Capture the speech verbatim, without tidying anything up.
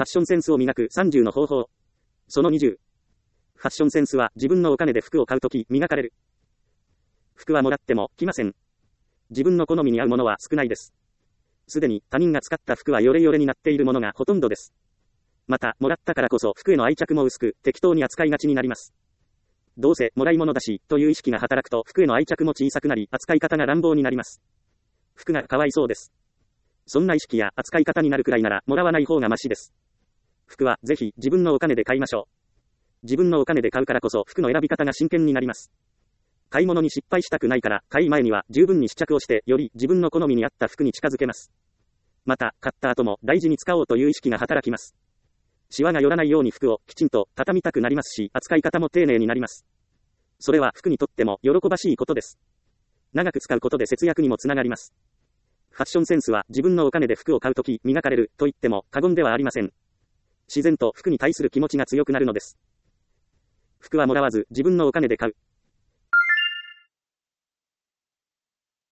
ファッションセンスを磨くさんじゅうの方法。そのにじゅう。ファッションセンスは自分のお金で服を買うとき磨かれる。服はもらっても着ません。自分の好みに合うものは少ないです。すでに他人が使った服はヨレヨレになっているものがほとんどです。また、もらったからこそ服への愛着も薄く、適当に扱いがちになります。どうせもらい物だし、という意識が働くと服への愛着も小さくなり、扱い方が乱暴になります。服がかわいそうです。そんな意識や扱い方になるくらいなら、もらわない方がマシです。服はぜひ自分のお金で買いましょう。自分のお金で買うからこそ服の選び方が真剣になります。買い物に失敗したくないから、買い前には十分に試着をして、より自分の好みに合った服に近づけます。また、買った後も大事に使おうという意識が働きます。シワが寄らないように服をきちんと畳みたくなりますし、扱い方も丁寧になります。それは服にとっても喜ばしいことです。長く使うことで節約にもつながります。ファッションセンスは自分のお金で服を買うとき磨かれると言っても過言ではありません。自然と服に対する気持ちが強くなるのです。服はもらわず自分のお金で買う。